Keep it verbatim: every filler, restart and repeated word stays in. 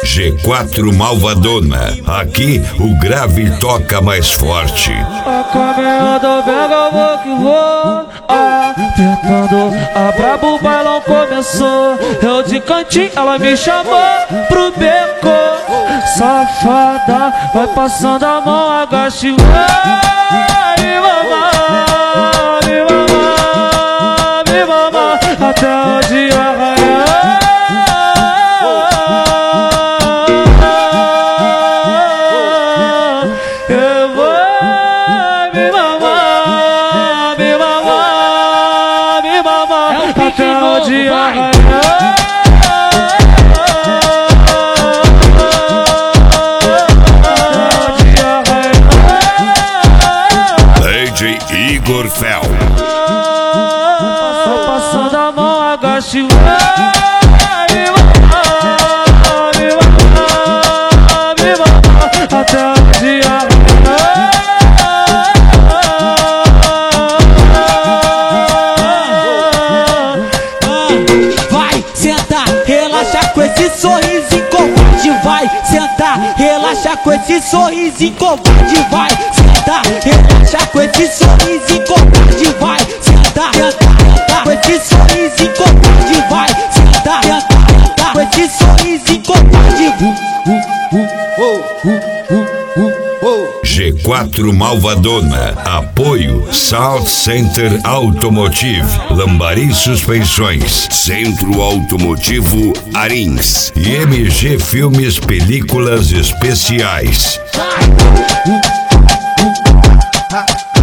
G quatro Malvadona, aqui o grave toca mais forte. A caminhada pega, eu vou que vou. Ah, tentando, a brabo o bailão começou. Eu de cantinho, ela me chamou pro beco. Safada, vai passando a mão, agacha e vai me mamar, me mamar, me mamar até o dia raiar. Eu vou me mamar, me mamar, me mamar até o dia raiar. Igor Fel. Só passando a mão, agacha e vai me mamar, me mamar, me mamar até o dia. Vai sentar, relaxa com esse sorrisinho covarde. Vai sentar, relaxa com esse sorrisinho covarde. Vai sentar, relaxa com esse sorrisinho covarde. Vai sentar, sentar com esse sorrisinho covarde. Vai sentar, sentar com esse sorrisinho covarde. G quatro Malvadona, apoio South Center Automotive, Lambari Suspensões, Centro Automotivo Arins e M G Filmes Películas Especiais. Ha!